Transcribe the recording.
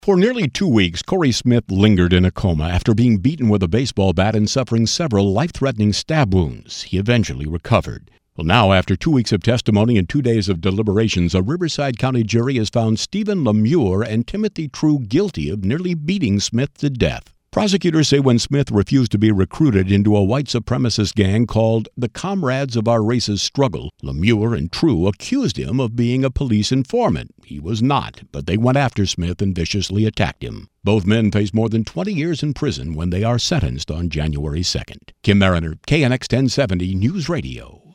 For nearly 2 weeks, Corey Smith lingered in a coma after being beaten with a baseball bat and suffering several life-threatening stab wounds. He eventually recovered. Well, now, after 2 weeks of testimony and 2 days of deliberations, a Riverside County jury has found Stephen Lemure and Timothy True guilty of nearly beating Smith to death. Prosecutors say when Smith refused to be recruited into a white supremacist gang called the Comrades of Our Race's Struggle, Lemure and True accused him of being a police informant. He was not, but they went after Smith and viciously attacked him. Both men face more than 20 years in prison when they are sentenced on January 2nd. Kim Mariner, KNX 1070 News Radio.